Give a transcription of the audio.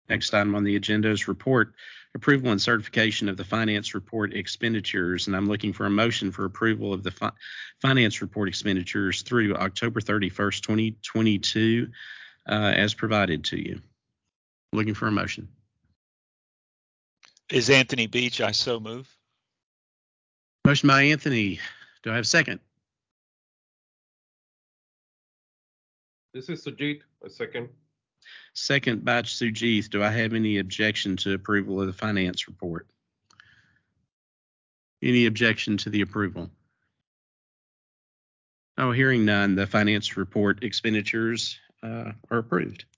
Next item on the agenda is report approval and certification of the finance report expenditures, and I'm looking for a motion for approval of the finance report expenditures through October 31st, 2022, as provided to you. Looking for a motion. Is Anthony Beach? I so move. Motion by Anthony. Do I have a second? This is Sujit, a second. Second by Sujit. Do I have any objection to approval of the finance report? Any objection to the approval? Oh, hearing none, the finance report expenditures are approved.